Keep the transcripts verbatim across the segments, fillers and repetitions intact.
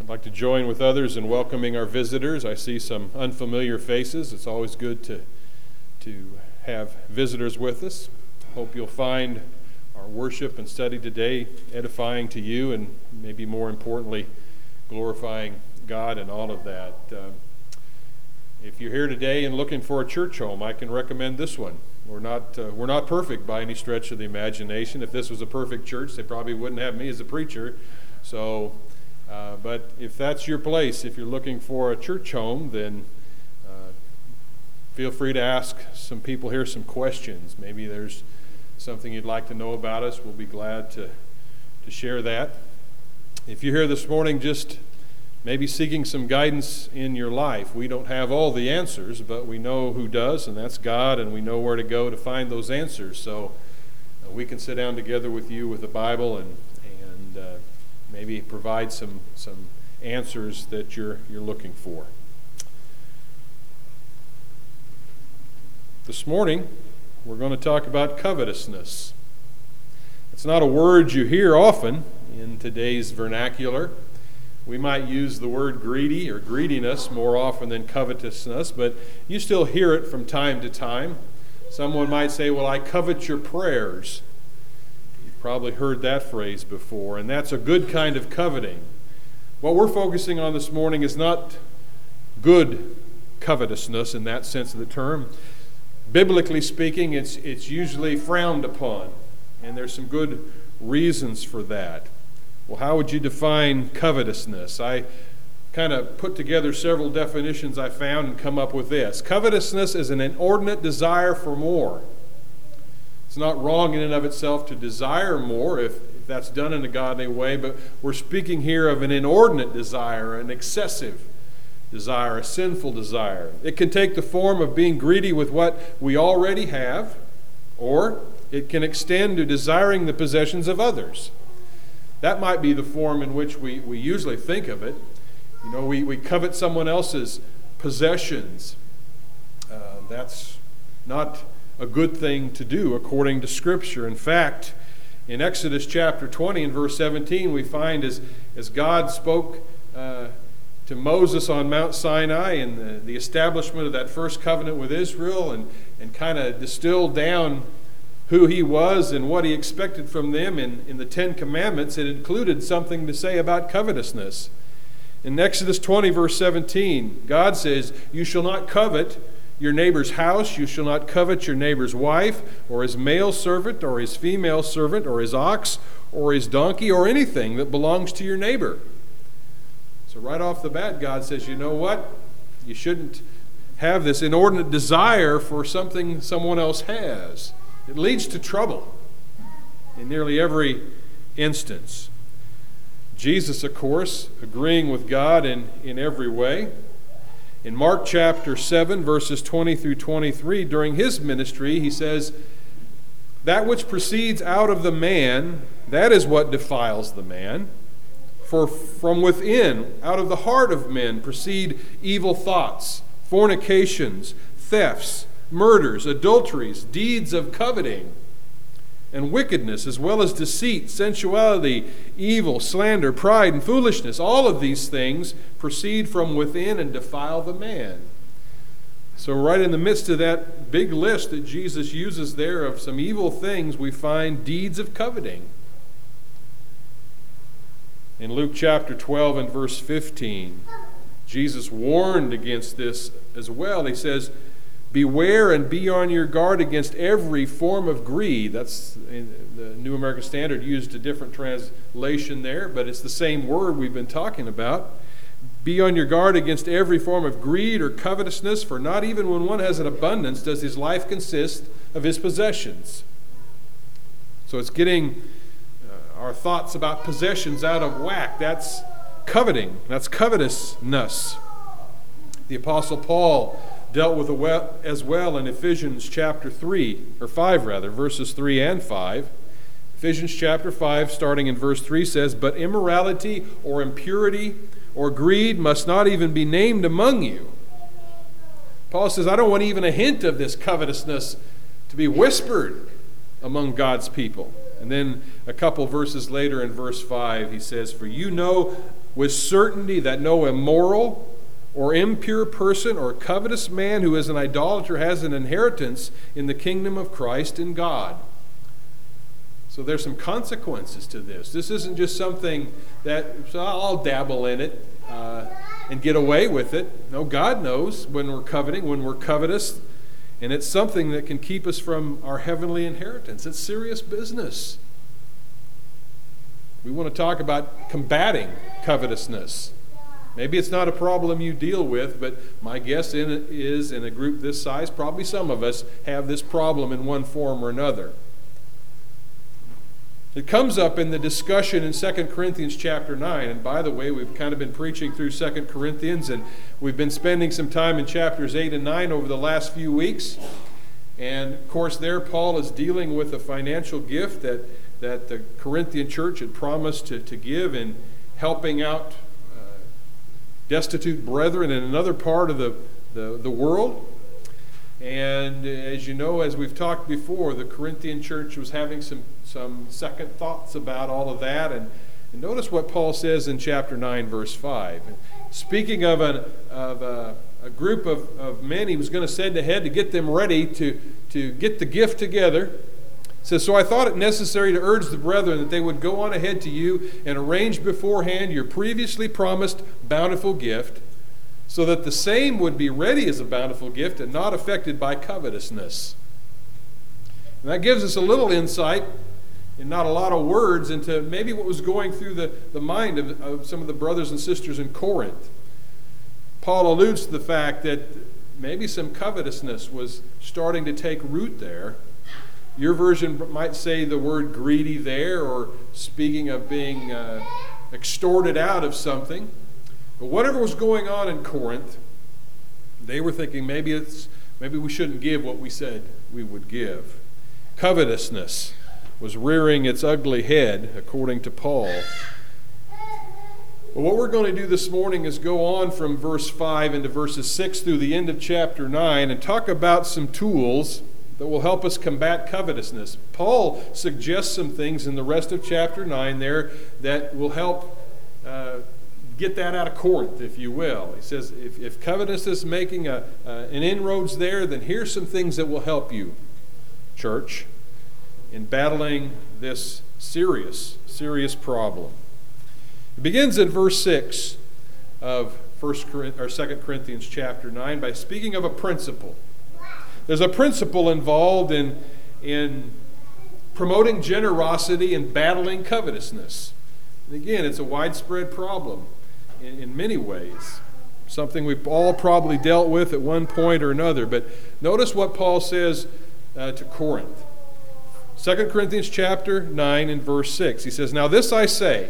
I'd like to join with others in welcoming our visitors. I see some unfamiliar faces. It's always good to, to have visitors with us. Hope you'll find our worship and study today edifying to you and maybe more importantly, glorifying God and all of that. Uh, if you're here today and looking for a church home, I can recommend this one. We're not, uh, we're not perfect by any stretch of the imagination. If this was a perfect church, they probably wouldn't have me as a preacher. So, uh, but if that's your place, if you're looking for a church home, then uh, feel free to ask some people here some questions. Maybe there's something you'd like to know about us. We'll be glad to, to share that. If you're here this morning just maybe seeking some guidance in your life, we don't have all the answers, but we know who does, and that's God, and we know where to go to find those answers. So uh, we can sit down together with you with the Bible and and uh, maybe provide some some answers that you're you're looking for. This morning, we're going to talk about covetousness. It's not a word you hear often in today's vernacular. We might use the word greedy or greediness more often than covetousness, but you still hear it from time to time. Someone might say, well, I covet your prayers. You've probably heard that phrase before, and that's a good kind of coveting. What we're focusing on this morning is not good covetousness in that sense of the term. Biblically speaking, it's it's usually frowned upon, and there's some good reasons for that. Well, how would you define covetousness? I kind of put together several definitions I found and come up with this. Covetousness is an inordinate desire for more. It's not wrong in and of itself to desire more if, if that's done in a godly way, but we're speaking here of an inordinate desire, an excessive desire, a sinful desire. It can take the form of being greedy with what we already have, or it can extend to desiring the possessions of others. That might be the form in which we, we usually think of it. You know, we, we covet someone else's possessions. Uh, that's not a good thing to do according to Scripture. In fact, in Exodus chapter twenty and verse seventeen, we find as, as God spoke uh, to Moses on Mount Sinai and the, the establishment of that first covenant with Israel and, and kind of distilled down who he was and what he expected from them in, in the Ten Commandments, it included something to say about covetousness. In Exodus twenty, verse seventeen, God says, you shall not covet your neighbor's house, you shall not covet your neighbor's wife, or his male servant, or his female servant, or his ox, or his donkey, or anything that belongs to your neighbor. So right off the bat, God says, you know what? You shouldn't have this inordinate desire for something someone else has. It leads to trouble in nearly every instance. Jesus, of course, agreeing with God in, in every way. In Mark chapter seven, verses twenty through twenty-three, during his ministry, he says, that which proceeds out of the man, that is what defiles the man. For from within, out of the heart of men, proceed evil thoughts, fornications, thefts, murders, adulteries, deeds of coveting, and wickedness, as well as deceit, sensuality, evil, slander, pride, and foolishness. All of these things proceed from within and defile the man. So right in the midst of that big list that Jesus uses there of some evil things, we find deeds of coveting. In Luke chapter twelve and verse fifteen, Jesus warned against this as well. He says, beware and be on your guard against every form of greed. That's the New American Standard used a different translation there, but it's the same word we've been talking about. Be on your guard against every form of greed or covetousness, for not even when one has an abundance does his life consist of his possessions. So it's getting uh, our thoughts about possessions out of whack. That's coveting. That's covetousness. The Apostle Paul dealt with it as well in Ephesians chapter three, or five rather, verses three and five. Ephesians chapter five, starting in verse three, says, but immorality or impurity or greed must not even be named among you. Paul says, I don't want even a hint of this covetousness to be whispered among God's people. And then a couple verses later in verse five, he says, for you know with certainty that no immoral or impure person or covetous man who is an idolater has an inheritance in the kingdom of Christ and God. So there's some consequences to this. This isn't just something that, so I'll dabble in it uh, and get away with it. No, God knows when we're coveting, when we're covetous, and it's something that can keep us from our heavenly inheritance. It's serious business. We want to talk about combating covetousness. Maybe it's not a problem you deal with, but my guess in it is in a group this size, probably some of us have this problem in one form or another. It comes up in the discussion in Second Corinthians chapter nine. And by the way, we've kind of been preaching through Second Corinthians, and we've been spending some time in chapters eight and nine over the last few weeks. And of course there Paul is dealing with a financial gift that, that the Corinthian church had promised to, to give in helping out uh, destitute brethren in another part of the, the, the world. And as you know, as we've talked before, the Corinthian church was having some, some second thoughts about all of that. And, and notice what Paul says in chapter nine, verse five. Speaking of, an, of a, a group of, of men he was going to send ahead to get them ready to, to get the gift together. It says, so I thought it necessary to urge the brethren that they would go on ahead to you and arrange beforehand your previously promised bountiful gift, so that the same would be ready as a bountiful gift and not affected by covetousness. And that gives us a little insight, and not a lot of words, into maybe what was going through the, the mind of, of some of the brothers and sisters in Corinth. Paul alludes to the fact that maybe some covetousness was starting to take root there. Your version might say the word greedy there, or speaking of being uh, extorted out of something. But whatever was going on in Corinth, they were thinking maybe it's maybe we shouldn't give what we said we would give. Covetousness was rearing its ugly head, according to Paul. Well, what we're going to do this morning is go on from verse five into verses six through the end of chapter nine and talk about some tools that will help us combat covetousness. Paul suggests some things in the rest of chapter nine there that will help uh, get that out of Corinth, if you will. He says, if, if covetousness is making a, uh, an inroads there, then here's some things that will help you, church, in battling this serious, serious problem. It begins in verse six of First or Second Corinthians chapter nine by speaking of a principle. There's a principle involved in, in promoting generosity and battling covetousness. And again, it's a widespread problem. In, in many ways, something we've all probably dealt with at one point or another. But notice what Paul says uh, to Corinth. Second Corinthians chapter nine and verse six. He says, now this I say,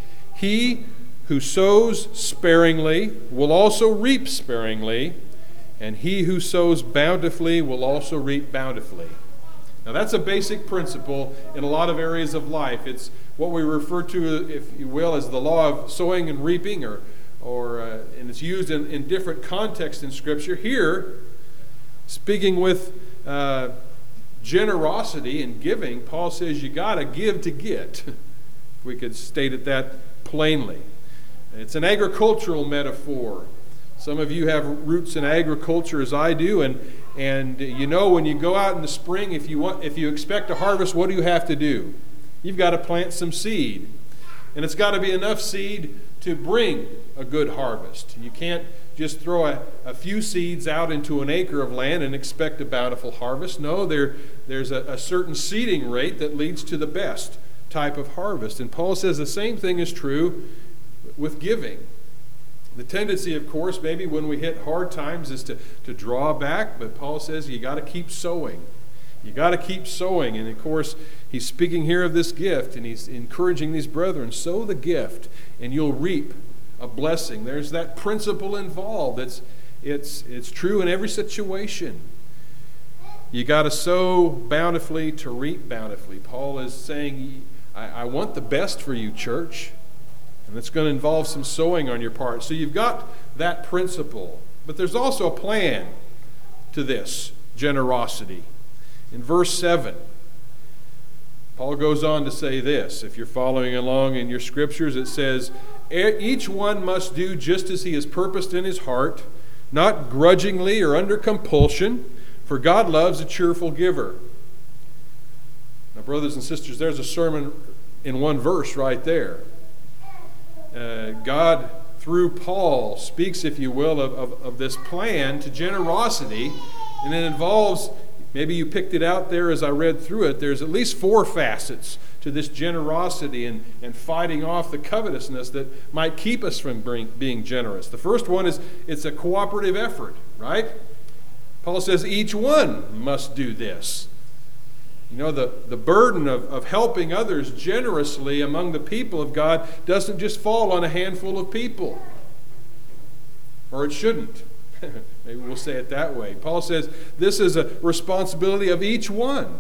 he who sows sparingly will also reap sparingly, and he who sows bountifully will also reap bountifully. Now that's a basic principle in a lot of areas of life. It's what we refer to, if you will, as the law of sowing and reaping, or, or uh, and it's used in, in different contexts in Scripture. Here, speaking with uh, generosity and giving, Paul says you got to give to get. If we could state it that plainly. It's an agricultural metaphor. Some of you have roots in agriculture as I do, and and you know when you go out in the spring, if you want, if you expect a harvest, what do you have to do? You've got to plant some seed. And it's got to be enough seed to bring a good harvest. You can't just throw a, a few seeds out into an acre of land and expect a bountiful harvest. No, there, there's a, a certain seeding rate that leads to the best type of harvest. And Paul says the same thing is true with giving. The tendency, of course, maybe when we hit hard times is to, to draw back, but Paul says you got to keep sowing. You got to keep sowing. And of course, he's speaking here of this gift, and he's encouraging these brethren, sow the gift, and you'll reap a blessing. There's that principle involved. It's, it's, it's true in every situation. You got to sow bountifully to reap bountifully. Paul is saying, I, I want the best for you, church. And it's going to involve some sowing on your part. So you've got that principle. But there's also a plan to this generosity. In verse seven, Paul goes on to say this. If you're following along in your scriptures, it says, Each one must do just as he has purposed in his heart, not grudgingly or under compulsion, for God loves a cheerful giver. Now, brothers and sisters, there's a sermon in one verse right there. Uh, God, through Paul, speaks, if you will, of, of, of this plan to generosity, and it involves, maybe you picked it out there as I read through it, there's at least four facets to this generosity and, and fighting off the covetousness that might keep us from being, being generous. The first one is it's a cooperative effort, right? Paul says each one must do this. You know, the, the burden of, of helping others generously among the people of God doesn't just fall on a handful of people. Or it shouldn't. Maybe we'll say it that way. Paul says this is a responsibility of each one.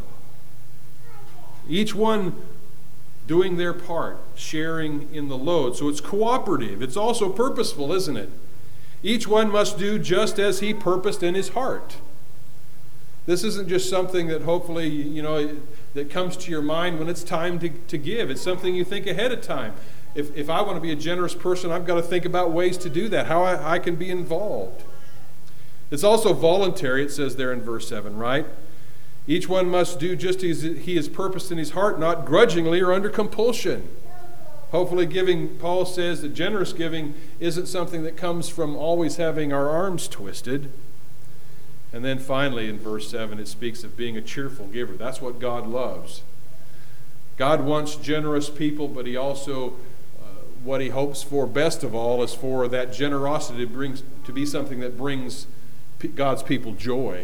Each one doing their part, sharing in the load. So it's cooperative. It's also purposeful, isn't it? Each one must do just as he purposed in his heart. This isn't just something that hopefully, you know, that comes to your mind when it's time to, to give. It's something you think ahead of time. If, if I want to be a generous person, I've got to think about ways to do that, how I, I can be involved. It's also voluntary, it says there in verse seven, right? Each one must do just as he has purposed in his heart, not grudgingly or under compulsion. Hopefully giving, Paul says that generous giving isn't something that comes from always having our arms twisted. And then finally in verse seven it speaks of being a cheerful giver. That's what God loves. God wants generous people, but he also, uh, what he hopes for best of all is for that generosity to, brings, to be something that brings God's people joy.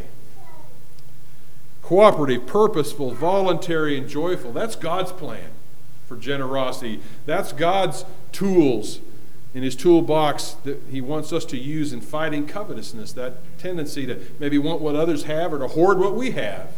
Cooperative, purposeful, voluntary, and joyful. That's God's plan for generosity. That's God's tools in his toolbox that he wants us to use in fighting covetousness, that tendency to maybe want what others have or to hoard what we have.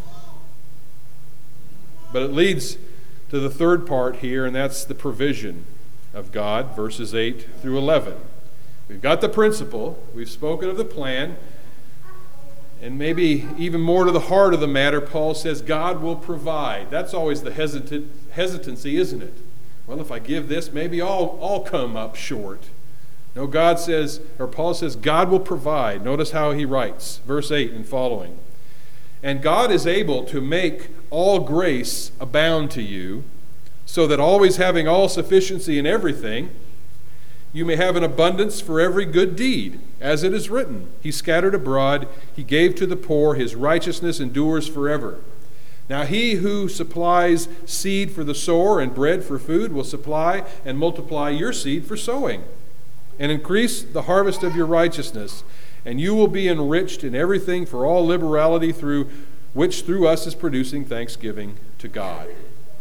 But it leads to the third part here, and that's the provision of God, verses eight through eleven. We've got the principle, we've spoken of the plan, and maybe even more to the heart of the matter, Paul says God will provide. That's always the hesitant, hesitancy, isn't it? Well, if I give this, maybe I'll, I'll come up short. No, God says, or Paul says, God will provide. Notice how he writes, verse eight and following. And God is able to make all grace abound to you, so that always having all sufficiency in everything, you may have an abundance for every good deed. As it is written, he scattered abroad, he gave to the poor, his righteousness endures forever. Now he who supplies seed for the sower and bread for food will supply and multiply your seed for sowing, and increase the harvest of your righteousness, and you will be enriched in everything for all liberality, through which through us is producing thanksgiving to God.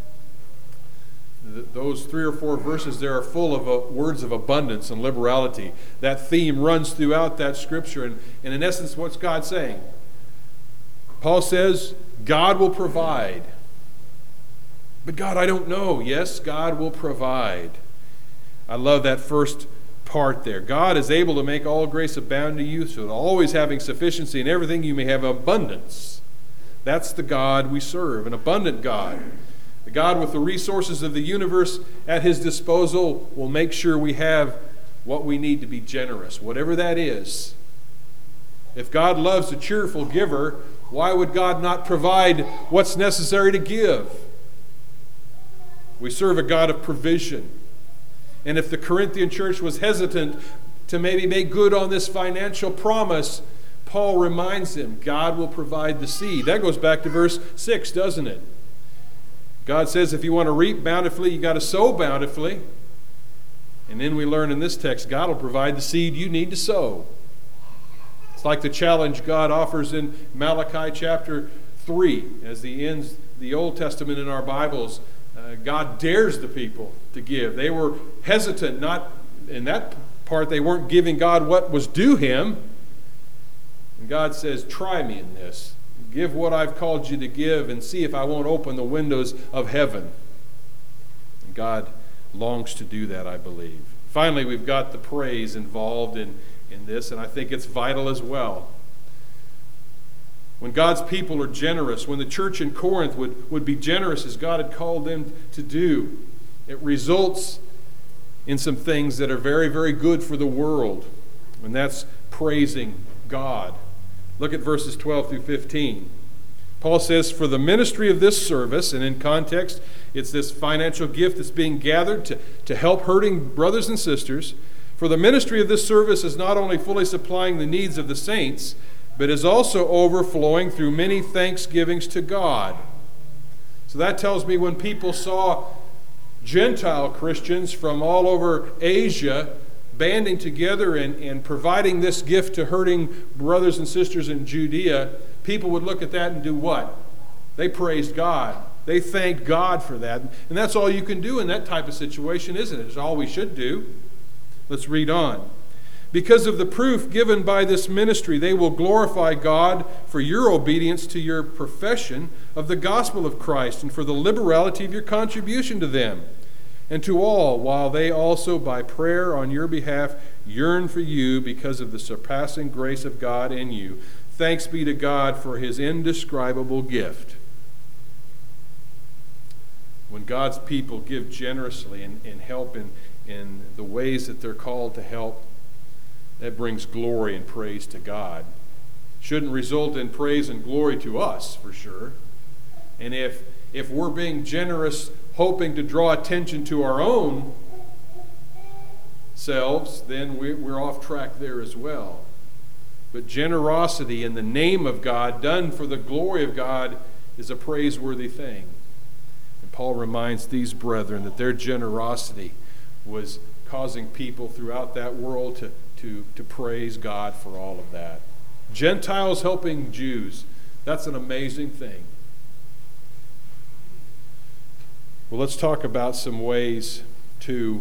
Those three or four verses there are full of uh, words of abundance and liberality. That theme runs throughout that scripture, and, and in essence, what's God saying? Paul says, God will provide. But God, I don't know. Yes, God will provide. I love that first part there. God is able to make all grace abound to you, so that always having sufficiency in everything, you may have abundance. That's the God we serve, an abundant God. The God with the resources of the universe at his disposal will make sure we have what we need to be generous, whatever that is. If God loves a cheerful giver, why would God not provide what's necessary to give? We serve a God of provision. And if the Corinthian church was hesitant to maybe make good on this financial promise, Paul reminds them, God will provide the seed. That goes back to verse six, doesn't it? God says if you want to reap bountifully, you got to sow bountifully. And then we learn in this text, God will provide the seed you need to sow. It's like the challenge God offers in Malachi chapter three. As the ends the Old Testament in our Bibles, uh, God dares the people to give. They were hesitant, not in that part, they weren't giving God what was due him. And God says, try me in this. Give what I've called you to give and see if I won't open the windows of heaven. And God longs to do that, I believe. Finally, we've got the praise involved in, in this, and I think it's vital as well. When God's people are generous, when the church in Corinth would, would be generous as God had called them to do, it results in some things that are very, very good for the world, and that's praising God. Look at verses twelve through fifteen. Paul says, for the ministry of this service, and in context, it's this financial gift that's being gathered to, to help hurting brothers and sisters. For the ministry of this service is not only fully supplying the needs of the saints, but is also overflowing through many thanksgivings to God. So that tells me when people saw Gentile Christians from all over Asia banding together and, and providing this gift to hurting brothers and sisters in Judea, people would look at that and do what? They praised God. They thanked God for that. And that's all you can do in that type of situation, isn't it? It's all we should do. Let's read on. Because of the proof given by this ministry, they will glorify God for your obedience to your profession of the gospel of Christ and for the liberality of your contribution to them and to all, while they also by prayer on your behalf yearn for you because of the surpassing grace of God in you. Thanks be to God for his indescribable gift. When God's people give generously and, and help in, in the ways that they're called to help, that brings glory and praise to God. Shouldn't result in praise and glory to us, for sure. And if if we're being generous, hoping to draw attention to our own selves, then we're off track there as well. But generosity in the name of God, done for the glory of God, is a praiseworthy thing. And Paul reminds these brethren that their generosity was causing people throughout that world to, to, to praise God for all of that. Gentiles helping Jews, that's an amazing thing. Well, let's talk about some ways to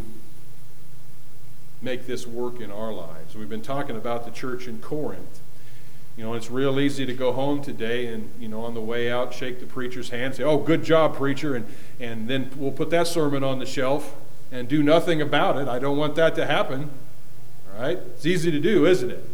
make this work in our lives. We've been talking about the church in Corinth. You know, it's real easy to go home today and, you know, on the way out, shake the preacher's hand, say, oh, good job, preacher, and, and then we'll put that sermon on the shelf and do nothing about it. I don't want that to happen. All right? It's easy to do, isn't it?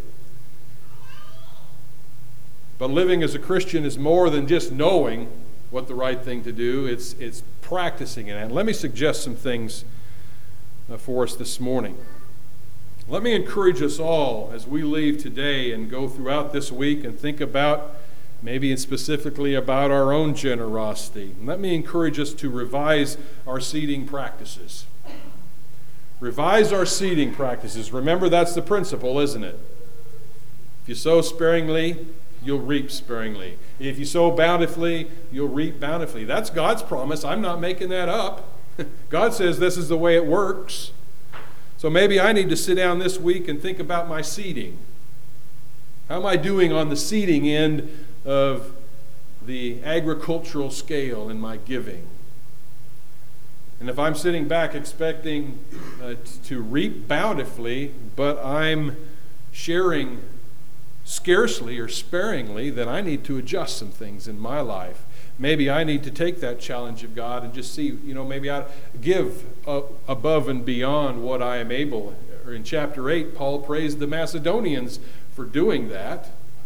But living as a Christian is more than just knowing what the right thing to do. It's, it's practicing it. And let me suggest some things uh, for us this morning. Let me encourage us all as we leave today and go throughout this week and think about, maybe and specifically about our own generosity. And let me encourage us to revise our seeding practices. Revise our seeding practices. Remember, that's the principle, isn't it? If you sow sparingly, you'll reap sparingly. If you sow bountifully, you'll reap bountifully. That's God's promise. I'm not making that up. God says this is the way it works. So maybe I need to sit down this week and think about my seeding. How am I doing on the seeding end of the agricultural scale in my giving? And if I'm sitting back expecting uh, to reap bountifully, but I'm sharing scarcely or sparingly, then I need to adjust some things in my life. Maybe I need to take that challenge of God and just see, you know, maybe I give uh, above and beyond what I am able. Or in chapter eight, Paul praised the Macedonians for doing that.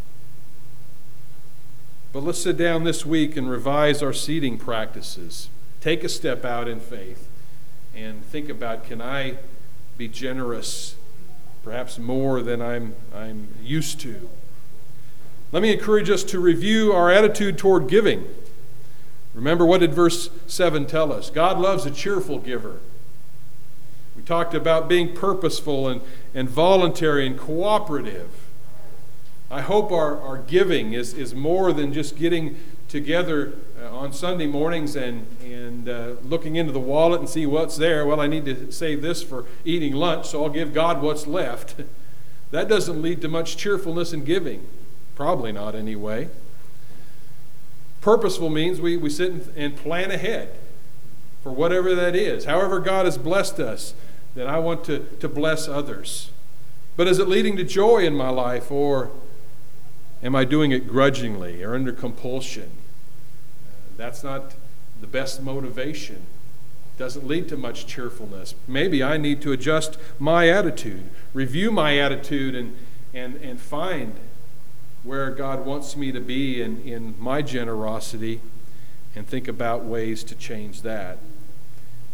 But let's sit down this week and revise our seeding practices. Take a step out in faith and think about, can I be generous, perhaps more than I'm, I'm used to? Let me encourage us to review our attitude toward giving. Remember, what did verse seven tell us? God loves a cheerful giver. We talked about being purposeful and, and voluntary and cooperative. I hope our, our giving is, is more than just getting together uh, on Sunday mornings and, and uh, looking into the wallet and see what's there. Well, I need to save this for eating lunch, so I'll give God what's left. That doesn't lead to much cheerfulness in giving. Probably not, anyway. Purposeful means we, we sit and, and plan ahead for whatever that is. However God has blessed us, then I want to, to bless others. But is it leading to joy in my life, or am I doing it grudgingly or under compulsion? Uh, that's not the best motivation. It doesn't lead to much cheerfulness. Maybe I need to adjust my attitude, review my attitude, and, and, and find where God wants me to be in, in my generosity, and think about ways to change that.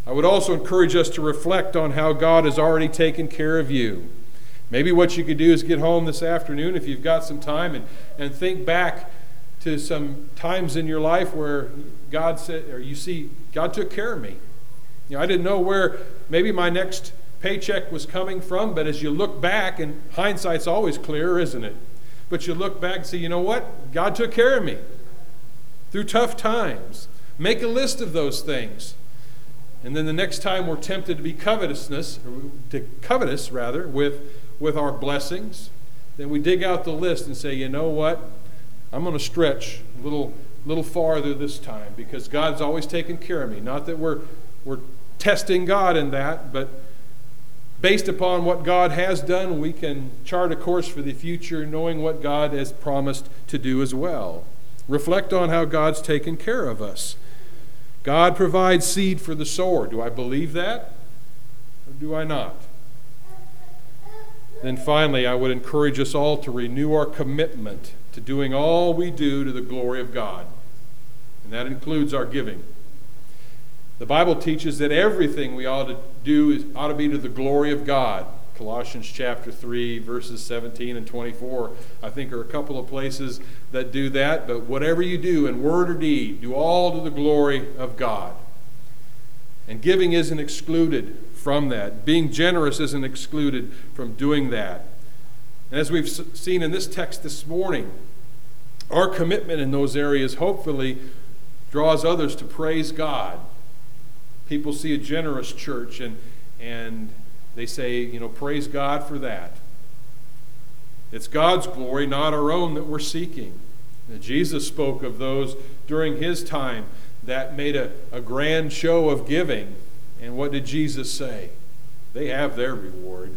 I would also encourage us to reflect on how God has already taken care of you. Maybe what you could do is get home this afternoon, if you've got some time, and, and think back to some times in your life where God said, or you see, God took care of me. You know, I didn't know where maybe my next paycheck was coming from, but as you look back, and hindsight's always clear, isn't it? But you look back and say, you know what? God took care of me through tough times. Make a list of those things. And then the next time we're tempted to be covetousness, or to covetous rather, with, with our blessings, then we dig out the list and say, you know what? I'm going to stretch a little, little farther this time, because God's always taken care of me. Not that we're, we're testing God in that, but based upon what God has done, we can chart a course for the future, knowing what God has promised to do as well. Reflect on how God's taken care of us. God provides seed for the sower. Do I believe that? Or do I not? Then finally, I would encourage us all to renew our commitment to doing all we do to the glory of God. And that includes our giving. The Bible teaches that everything we ought to do is, ought to be to the glory of God. Colossians chapter three, verses seventeen and twenty-four, I think, are a couple of places that do that. But whatever you do in word or deed, do all to the glory of God. And giving isn't excluded from that. Being generous isn't excluded from doing that. And as we've seen in this text this morning, our commitment in those areas hopefully draws others to praise God. People see a generous church and and they say, you know, praise God for that. It's God's glory, not our own, that we're seeking. And Jesus spoke of those during his time that made a, a grand show of giving. And what did Jesus say? They have their reward.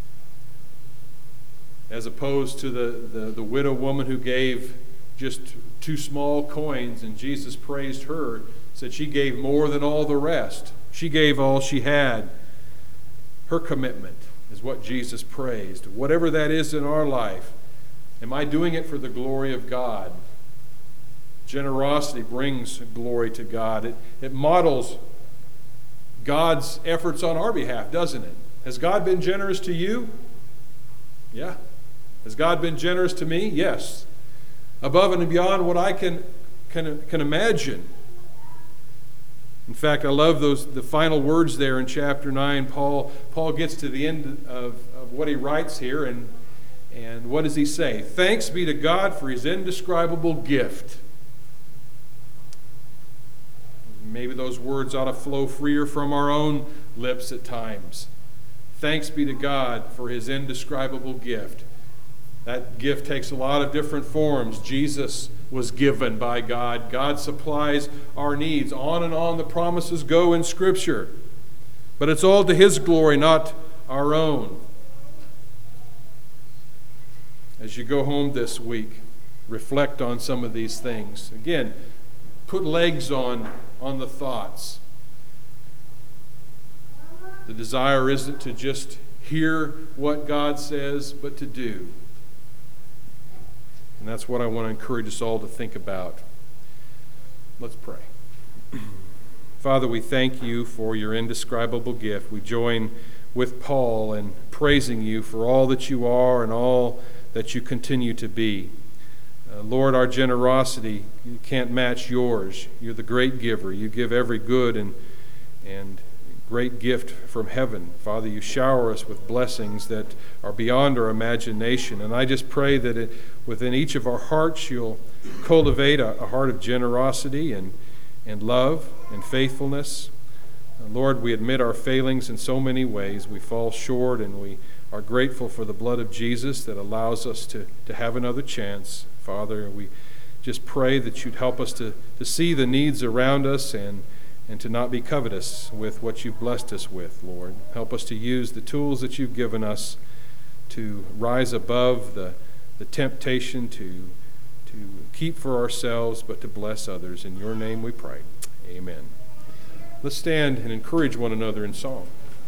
As opposed to the, the, the widow woman who gave just two small coins, and Jesus praised her, said she gave more than all the rest. She gave all she had. Her commitment is what Jesus praised. Whatever that is in our life, am I doing it for the glory of God? Generosity brings glory to God. It, it models God's efforts on our behalf, doesn't it? Has God been generous to you? Yeah. Has God been generous to me? Yes. Above and beyond what I can, can, can imagine. In fact, I love those the final words there in chapter nine. Paul Paul gets to the end of, of what he writes here, and, and what does he say? Thanks be to God for his indescribable gift. Maybe those words ought to flow freer from our own lips at times. Thanks be to God for his indescribable gift. That gift takes a lot of different forms. Jesus was given by God. God supplies our needs. On and on the promises go in Scripture. But it's all to his glory, not our own. As you go home this week, reflect on some of these things. Again, put legs on, on the thoughts. The desire isn't to just hear what God says, but to do. And that's what I want to encourage us all to think about. Let's pray. Father, we thank you for your indescribable gift. We join with Paul in praising you for all that you are and all that you continue to be. Uh, Lord, our generosity you can't match yours. You're the great giver. You give every good and, and great gift from heaven. Father, you shower us with blessings that are beyond our imagination. And I just pray that it, within each of our hearts you'll cultivate a, a heart of generosity and, and love and faithfulness. Uh, Lord, we admit our failings in so many ways. We fall short, and we are grateful for the blood of Jesus that allows us to, to have another chance. Father, we just pray that you'd help us to, to see the needs around us and and to not be covetous with what you've blessed us with, Lord. Help us to use the tools that you've given us to rise above the, the temptation to, to keep for ourselves, but to bless others. In your name we pray. Amen. Let's stand and encourage one another in song.